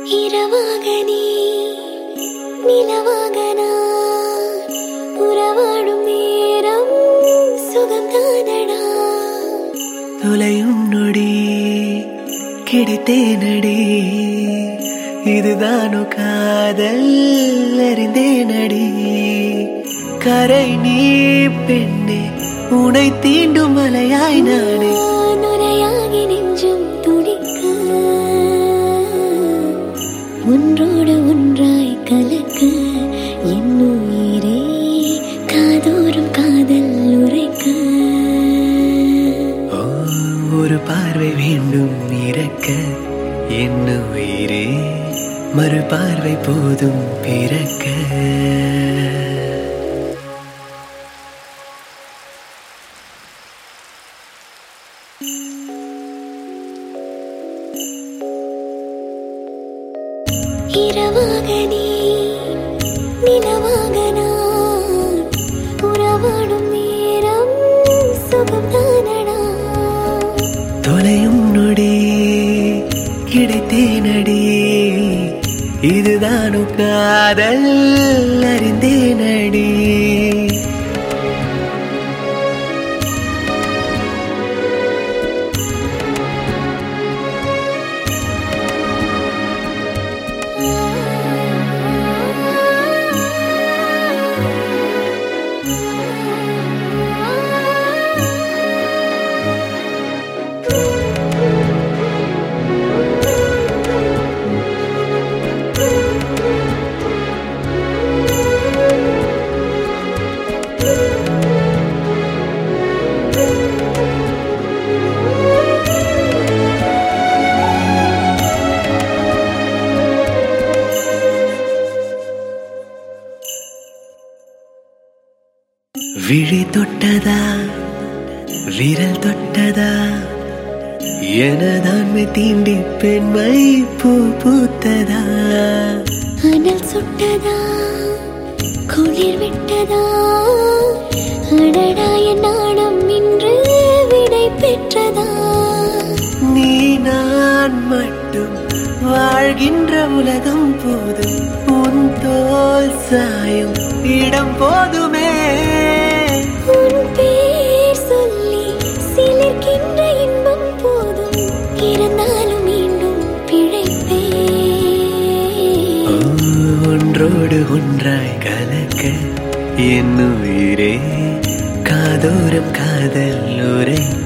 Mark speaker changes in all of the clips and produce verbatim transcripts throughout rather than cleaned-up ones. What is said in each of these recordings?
Speaker 1: இரவாக நீ நிலவாக நான் உறவாடும் நேரம் சுகம்தானடா.
Speaker 2: தொலையும் நொடி கிடைத்தேனடி, இதுதானோ காதல் அறிந்தேனடி. கரை நீ பெண்ணே, உனை தீண்டும் மலையாய் நானே.
Speaker 1: நுரையாகி நெஞ்சம் துடிக்க, ஒன்றோடு ஒன்றாய் கலக்க, என் உயிரே காதோறும் காதல் உரைக்க.
Speaker 2: ஒரு பார்வை வேண்டும் இறக்க, என் உயிரே மறு பார்வை போதும் பிறக்க.
Speaker 1: இரவாக நீ நிலவாக நான் உறவாடும் நேரம் சுகம்தானடா.
Speaker 2: தொலையும் நொடி கிடைத்தேனடி, இதுதானோ காதல் அறிந்தேனடி. விழி தொட்டதா விரல் தொட்டதா, எனதான்மை தீண்டி பெண்மை பூ பூத்ததா.
Speaker 1: அனல் சுட்டதா குளிர் விட்டதா, அடடா என் நாடம் இன்று விடை பெற்றதா.
Speaker 2: நீ நான் மட்டும் வாழ்கின்ற உலகம் போதும், உன் தோல் சாயும் இடம் போதுமே.
Speaker 1: உன் பேர் சொல்லி சிலிர்க்கின்ற இன்பம் போதும், இருந்தாலும் மீண்டும் பிழைப்பே.
Speaker 2: ஒன்றோடு ஒன்றாய் கலக்க, என் உயிரே காதோரம் காதல் உரைக்க.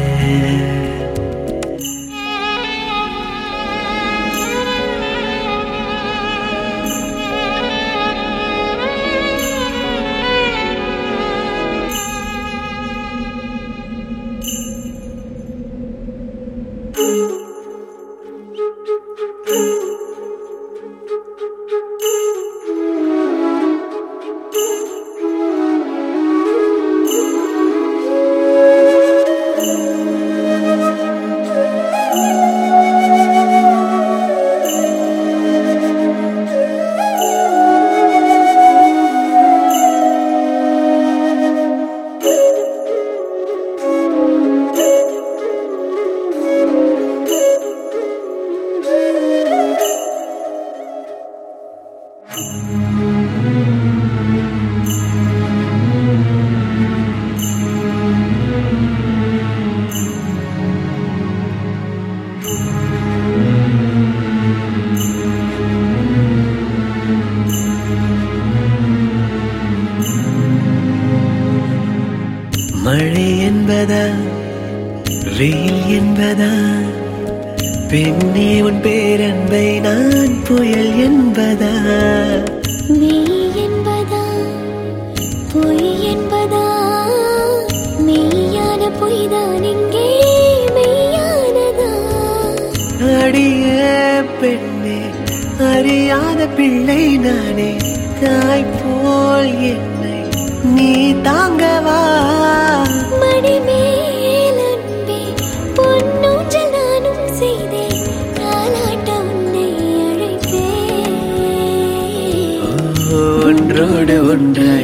Speaker 2: மழை என்பதா வெயில் என்பதா, பெண்ணே உன் பேரன்பை நான் புயல் என்பதா.
Speaker 1: மெய் என்பதா பொய் என்பதா, மெய்யான பொய்தான் இங்கே மெய்யானதா.
Speaker 2: அடியே பெண்ணே அறியாத பிள்ளை நானே, தாய் போல் என்னை நீ தாங்கவா.
Speaker 1: மடி மேல் அன்பே பொன்னூஞ்சல் நானும் செய்தேன், தாலாட்ட உன்னை அழைப்பேன்.
Speaker 2: ஒன்றோடு ஒன்றாய்